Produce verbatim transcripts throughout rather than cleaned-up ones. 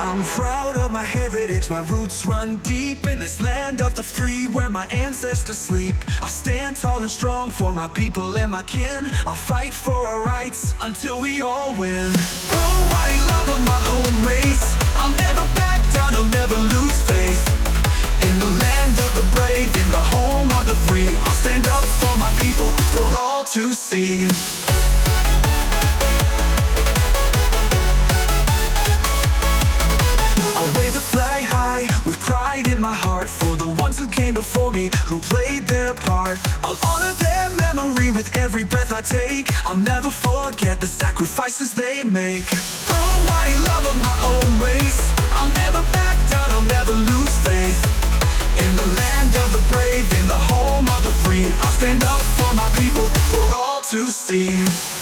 I'm proud of my heritage, my roots run deep in this land of the free where my ancestors sleep. I'll stand tall and strong for my people and my kin. I'll fight for our rights until we all win. Oh, I love of my own race. I'll never back down, I'll never lose faith. In the land of the brave, in the home of the free, I'll stand up for my people, for all to see. I'll wave the flag high with pride in my heart for the ones who came before me, who played their part. I'll honor their memory with every breath I take. I'll never forget the sacrifices they make. Oh, I love of my own race. I'll never back down, I'll never lose faith. In the land of the brave, in the home of the free, I'll stand up for my people, for all to see.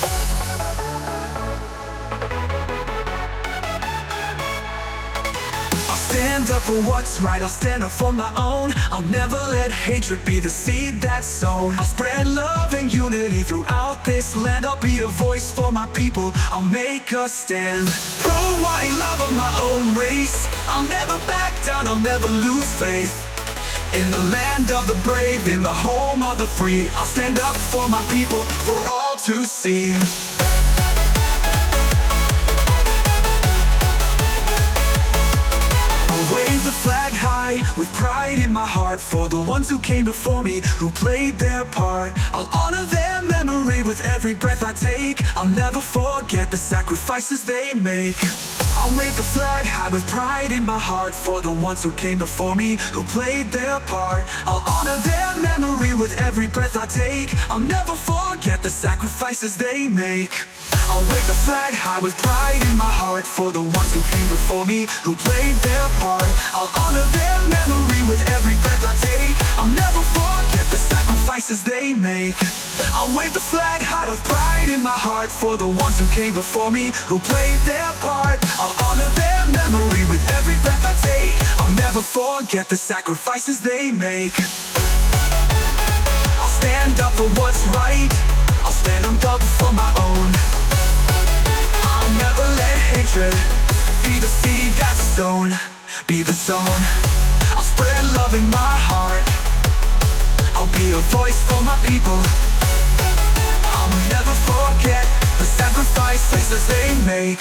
Stand up for what's right, I'll stand up for my own. I'll never let hatred be the seed that's sown. I'll spread love and unity throughout this land. I'll be a voice for my people, I'll make a stand. Pro-white love of my own race. I'll never back down, I'll never lose faith. In the land of the brave, in the home of the free, I'll stand up for my people, for all to see. Wave the flag high with pride in my heart for the ones who came before me, who played their part. I'll honor their memory with every breath I take. I'll never forget the sacrifices they make. I'll wave the flag high with pride in my heart for the ones who came before me, who played their part. I'll honor their memory with every breath I take. I'll never forget the sacrifices they make. I'll wave the flag high with pride in my heart for the ones who came before me, who played their part. I'll honor their memory with every breath I take. I'll never forget the sacrifices they make. I'll wave the flag high with pride in my heart for the ones who came before me, who played their part. I'll honor their memory with every breath I take. I'll never forget the sacrifices they make. I'll stand up for what's right. I'll stand up for my own. I'll never let hatred be the seed that's sown, be the zone. I'll spread love in my heart. I'll be a voice for my people. I'll never forget the sacrifices they make.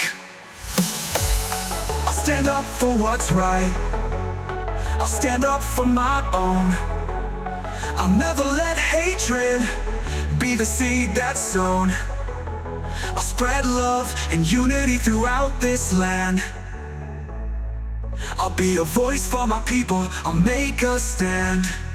I'll stand up for what's right. I'll stand up for my own. I'll never let hatred be the seed that's sown. I'll spread love and unity throughout this land. I'll be a voice for my people, I'll make a stand.